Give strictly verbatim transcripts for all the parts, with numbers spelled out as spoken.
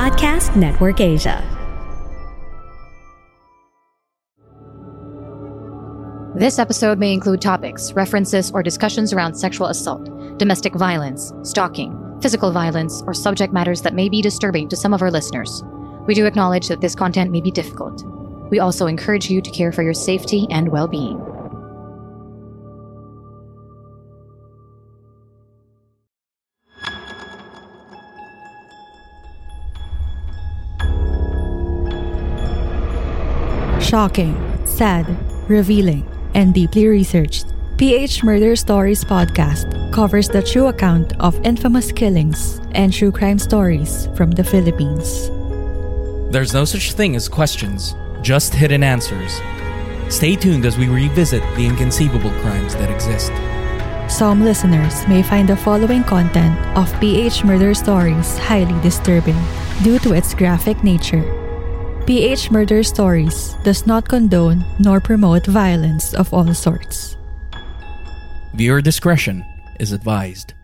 Podcast Network Asia. This episode may include topics, references, or discussions around sexual assault, domestic violence, stalking, physical violence, or subject matters that may be disturbing to some of our listeners. We do acknowledge that this content may be difficult. We also encourage you to care for your safety and well-being. Shocking, sad, revealing, and deeply researched, P H Murder Stories podcast covers the true account of infamous killings and true crime stories from the Philippines. There's no such thing as questions, just hidden answers. Stay tuned as we revisit the inconceivable crimes that exist. Some listeners may find the following content of P H Murder Stories highly disturbing due to its graphic nature. P H Murder Stories does not condone nor promote violence of all sorts. Viewer discretion is advised.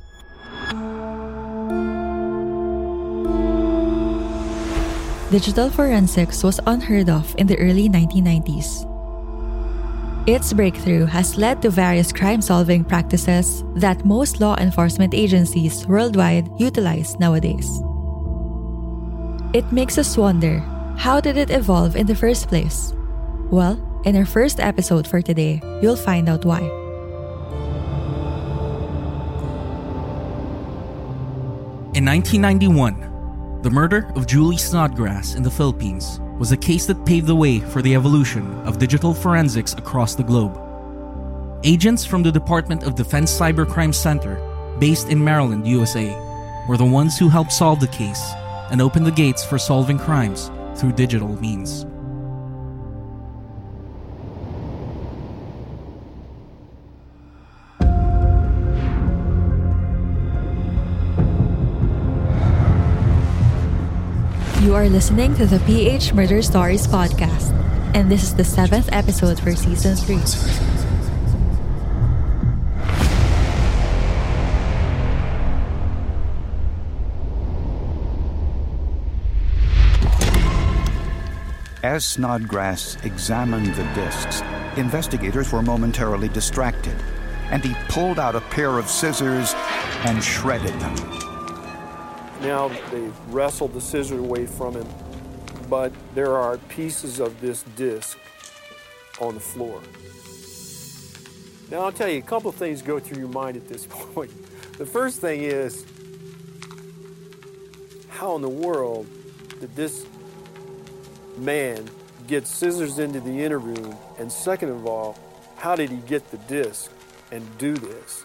Digital forensics was unheard of in the early nineteen nineties. Its breakthrough has led to various crime-solving practices that most law enforcement agencies worldwide utilize nowadays. It makes us wonder, how did it evolve in the first place? Well, in our first episode for today, you'll find out why. In nineteen ninety-one, the murder of Julie Snodgrass in the Philippines was a case that paved the way for the evolution of digital forensics across the globe. Agents from the Department of Defense Cybercrime Center, based in Maryland, U S A, were the ones who helped solve the case and opened the gates for solving crimes through digital means. You are listening to the P H Murder Stories podcast, and this is the seventh episode for season three. As Snodgrass examined the discs, investigators were momentarily distracted, and he pulled out a pair of scissors and shredded them. Now they've wrestled the scissors away from him, but there are pieces of this disc on the floor. Now I'll tell you, a couple of things go through your mind at this point. The first thing is, how in the world did this man get scissors into the interview? And second of all, how did he get the disc and do this?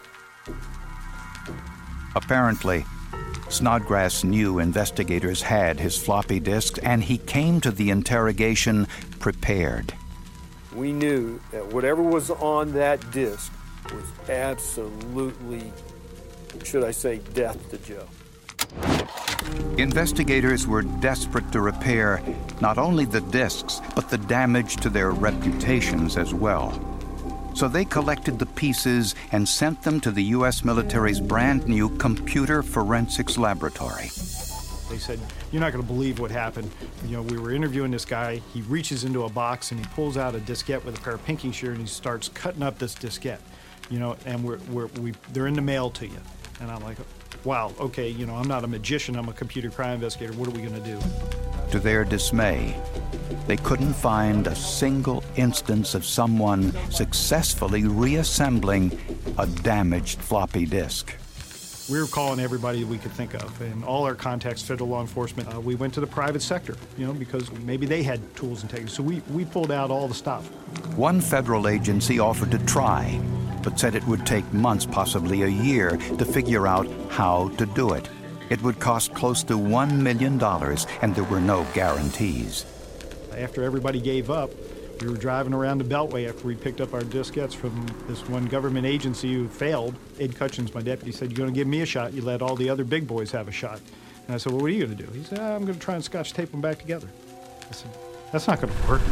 Apparently, Snodgrass knew investigators had his floppy disks, and he came to the interrogation prepared. We knew that whatever was on that disc was absolutely, should I say, death to Joe. Investigators were desperate to repair not only the discs, but the damage to their reputations as well. So they collected the pieces and sent them to the U S military's brand new computer forensics laboratory. They said, "You're not going to believe what happened. You know, we were interviewing this guy. He reaches into a box and he pulls out a diskette with a pair of pinking shears and he starts cutting up this diskette. You know, and we're, we're we they're in the mail to you." And I'm like, "Wow, okay. You know, I'm not a magician. I'm a computer crime investigator. What are we going to do?" To their dismay, they couldn't find a single instance of someone successfully reassembling a damaged floppy disk. We were calling everybody we could think of, and all our contacts, federal law enforcement. Uh, we went to the private sector, you know, because maybe they had tools and techniques. So we, we pulled out all the stuff. One federal agency offered to try, but said it would take months, possibly a year, to figure out how to do it. It would cost close to one million dollars, and there were no guarantees. After everybody gave up, we were driving around the Beltway after we picked up our diskettes from this one government agency who failed. Ed Cutchins, my deputy, said, "You're going to give me a shot. You let all the other big boys have a shot." And I said, "Well, what are you going to do?" He said, "I'm going to try and scotch tape them back together." I said, "That's not going to work."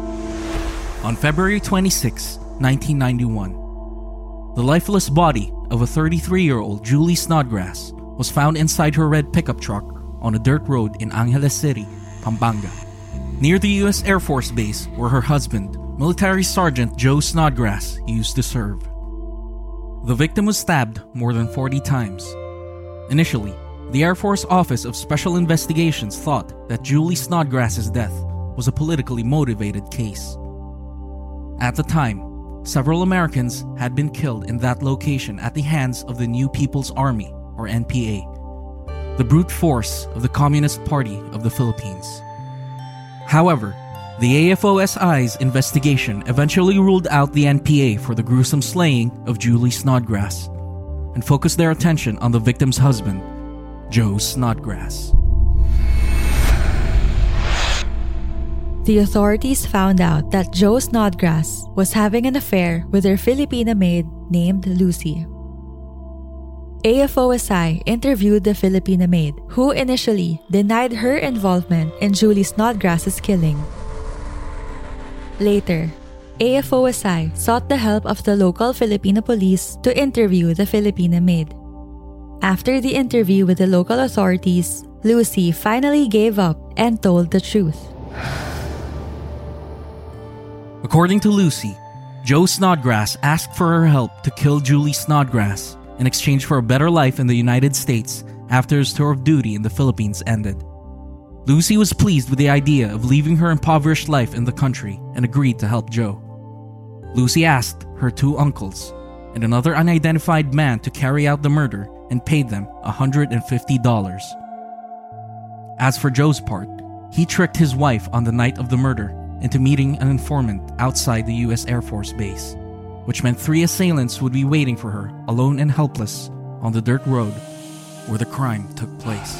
On February twenty-sixth, nineteen ninety-one, the lifeless body of a thirty-three-year-old Julie Snodgrass was found inside her red pickup truck on a dirt road in Angeles City, Pampanga, near the U S Air Force Base where her husband, Military Sergeant Joe Snodgrass, used to serve. The victim was stabbed more than forty times. Initially, the Air Force Office of Special Investigations thought that Julie Snodgrass's death was a politically motivated case. At the time, several Americans had been killed in that location at the hands of the New People's Army, or N P A, the brute force of the Communist Party of the Philippines. However, the A F O S I's investigation eventually ruled out the N P A for the gruesome slaying of Julie Snodgrass and focused their attention on the victim's husband, Joe Snodgrass. The authorities found out that Joe Snodgrass was having an affair with her Filipina maid named Lucy. A F O S I interviewed the Filipina maid, who initially denied her involvement in Julie Snodgrass's killing. Later, A F O S I sought the help of the local Filipino police to interview the Filipina maid. After the interview with the local authorities, Lucy finally gave up and told the truth. According to Lucy, Joe Snodgrass asked for her help to kill Julie Snodgrass in exchange for a better life in the United States after his tour of duty in the Philippines ended. Lucy was pleased with the idea of leaving her impoverished life in the country and agreed to help Joe. Lucy asked her two uncles and another unidentified man to carry out the murder and paid them one hundred fifty dollars. As for Joe's part, he tricked his wife on the night of the murder into meeting an informant outside the U S Air Force Base, which meant three assailants would be waiting for her, alone and helpless, on the dirt road where the crime took place.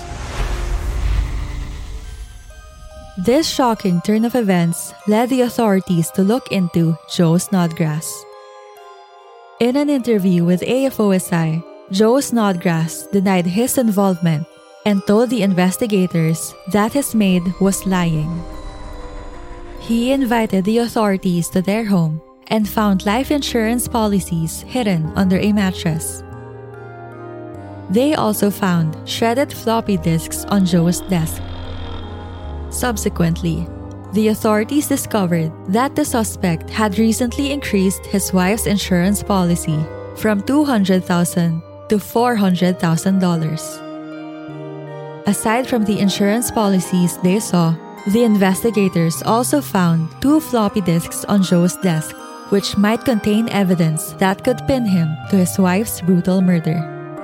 This shocking turn of events led the authorities to look into Joe Snodgrass. In an interview with A F O S I, Joe Snodgrass denied his involvement and told the investigators that his maid was lying. He invited the authorities to their home and found life insurance policies hidden under a mattress. They also found shredded floppy disks on Joe's desk. Subsequently, the authorities discovered that the suspect had recently increased his wife's insurance policy from two hundred thousand dollars to four hundred thousand dollars. Aside from the insurance policies they saw, the investigators also found two floppy disks on Joe's desk, which might contain evidence that could pin him to his wife's brutal murder.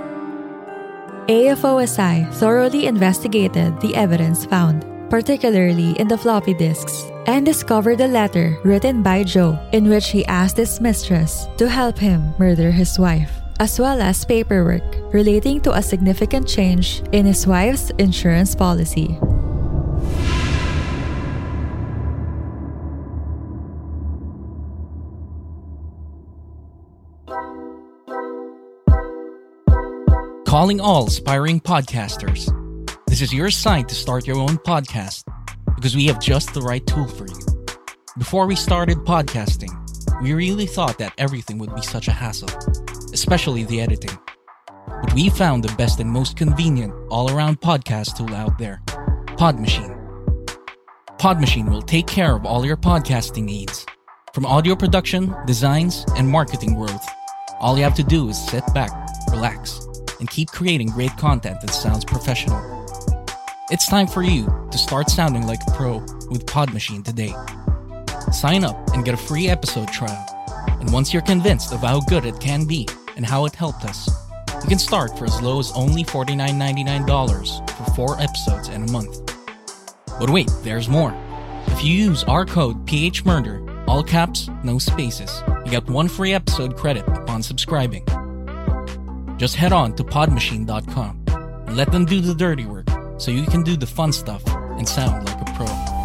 A F O S I thoroughly investigated the evidence found, particularly in the floppy disks, and discovered a letter written by Joe in which he asked his mistress to help him murder his wife, as well as paperwork relating to a significant change in his wife's insurance policy. Calling all aspiring podcasters. This is your sign to start your own podcast because we have just the right tool for you. Before we started podcasting, we really thought that everything would be such a hassle, especially the editing. But we found the best and most convenient all-around podcast tool out there, Podmachine. Podmachine will take care of all your podcasting needs. From audio production, designs, and marketing growth, all you have to do is sit back, relax, and keep creating great content that sounds professional. It's time for you to start sounding like a pro with Podmachine today. Sign up and get a free episode trial. And once you're convinced of how good it can be and how it helped us, you can start for as low as only forty-nine ninety-nine dollars for four episodes in a month. But wait, there's more. If you use our code P H Murder, all caps, no spaces, you get one free episode credit upon subscribing. Just head on to podmachine dot com and let them do the dirty work so you can do the fun stuff and sound like a pro.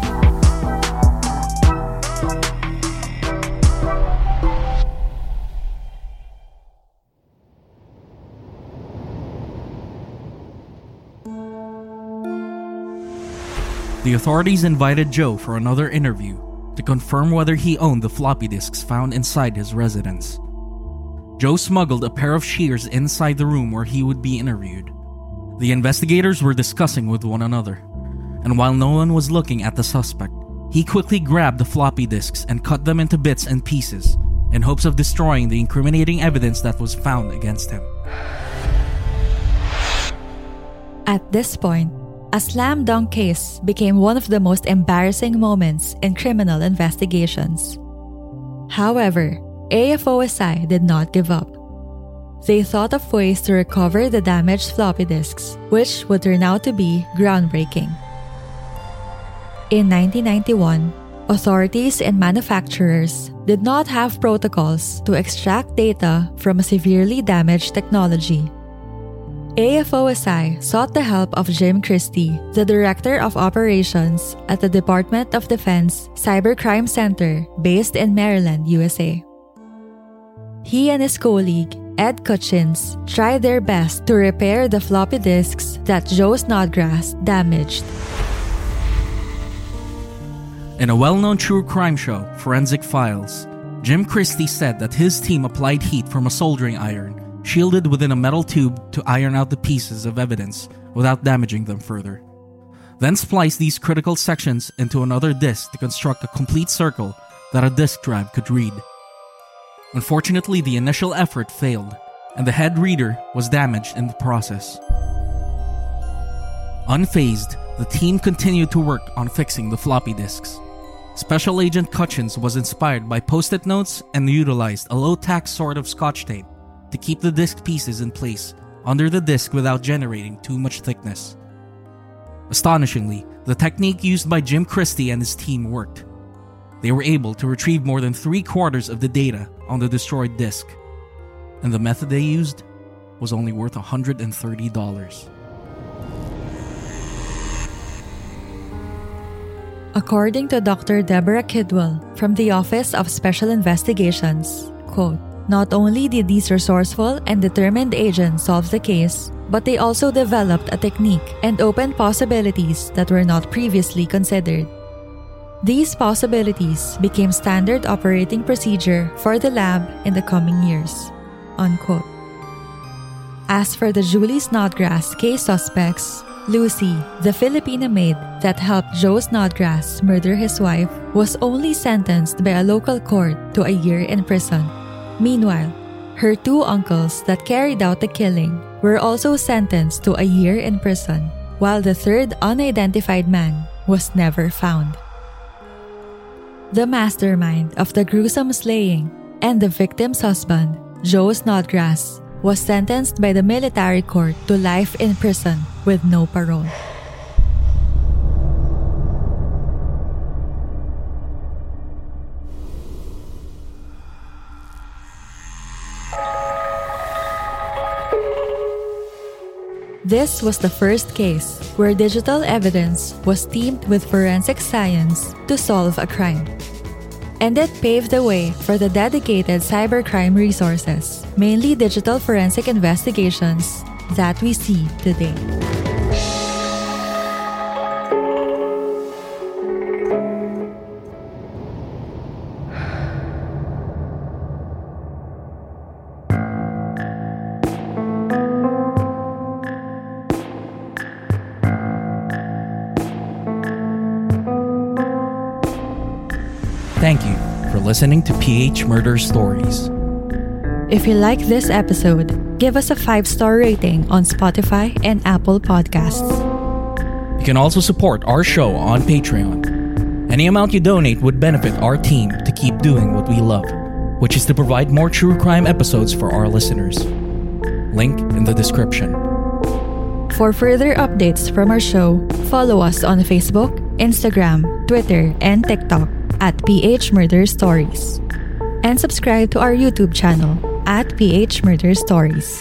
The authorities invited Joe for another interview to confirm whether he owned the floppy disks found inside his residence. Joe smuggled a pair of shears inside the room where he would be interviewed. The investigators were discussing with one another, and while no one was looking at the suspect, he quickly grabbed the floppy disks and cut them into bits and pieces in hopes of destroying the incriminating evidence that was found against him. At this point, a slam dunk case became one of the most embarrassing moments in criminal investigations. However, A F O S I did not give up. They thought of ways to recover the damaged floppy disks, which would turn out to be groundbreaking. In nineteen ninety-one, authorities and manufacturers did not have protocols to extract data from a severely damaged technology. A F O S I sought the help of Jim Christie, the Director of Operations at the Department of Defense Cybercrime Center based in Maryland, U S A. He and his colleague, Ed Cutchins, tried their best to repair the floppy disks that Joe Snodgrass damaged. In a well-known true crime show, Forensic Files, Jim Christie said that his team applied heat from a soldering iron shielded within a metal tube to iron out the pieces of evidence without damaging them further. Then splice these critical sections into another disk to construct a complete circle that a disk drive could read. Unfortunately, the initial effort failed, and the head reader was damaged in the process. Unfazed, the team continued to work on fixing the floppy disks. Special Agent Cutchins was inspired by post-it notes and utilized a low-tack sort of scotch tape to keep the disk pieces in place under the disk without generating too much thickness. Astonishingly, the technique used by Jim Christie and his team worked. They were able to retrieve more than three quarters of the data on the destroyed disk, and the method they used was only worth one hundred thirty dollars. According to Doctor Deborah Kidwell from the Office of Special Investigations, quote, "Not only did these resourceful and determined agents solve the case, but they also developed a technique and opened possibilities that were not previously considered. These possibilities became standard operating procedure for the lab in the coming years." Unquote. As for the Julie Snodgrass case suspects, Lucy, the Filipina maid that helped Joe Snodgrass murder his wife, was only sentenced by a local court to a year in prison. Meanwhile, her two uncles that carried out the killing were also sentenced to a year in prison, while the third unidentified man was never found. The mastermind of the gruesome slaying and the victim's husband, Joe Snodgrass, was sentenced by the military court to life in prison with no parole. This was the first case where digital evidence was teamed with forensic science to solve a crime. And it paved the way for the dedicated cybercrime resources, mainly digital forensic investigations, that we see today. Thank you for listening to P H Murder Stories. If you like this episode, give us a five-star rating on Spotify and Apple Podcasts. You can also support our show on Patreon. Any amount you donate would benefit our team to keep doing what we love, which is to provide more true crime episodes for our listeners. Link in the description. For further updates from our show, follow us on Facebook, Instagram, Twitter, and TikTok at P H Murder Stories. And subscribe to our YouTube channel at P H Murder Stories.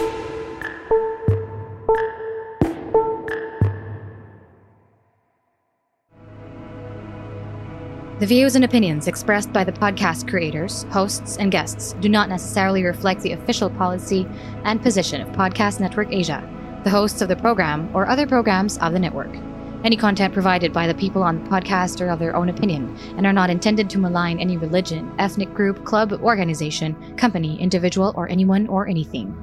The views and opinions expressed by the podcast creators, hosts, and guests do not necessarily reflect the official policy and position of Podcast Network Asia, the hosts of the program, or other programs of the network. Any content provided by the people on the podcast are of their own opinion and are not intended to malign any religion, ethnic group, club, organization, company, individual, or anyone or anything.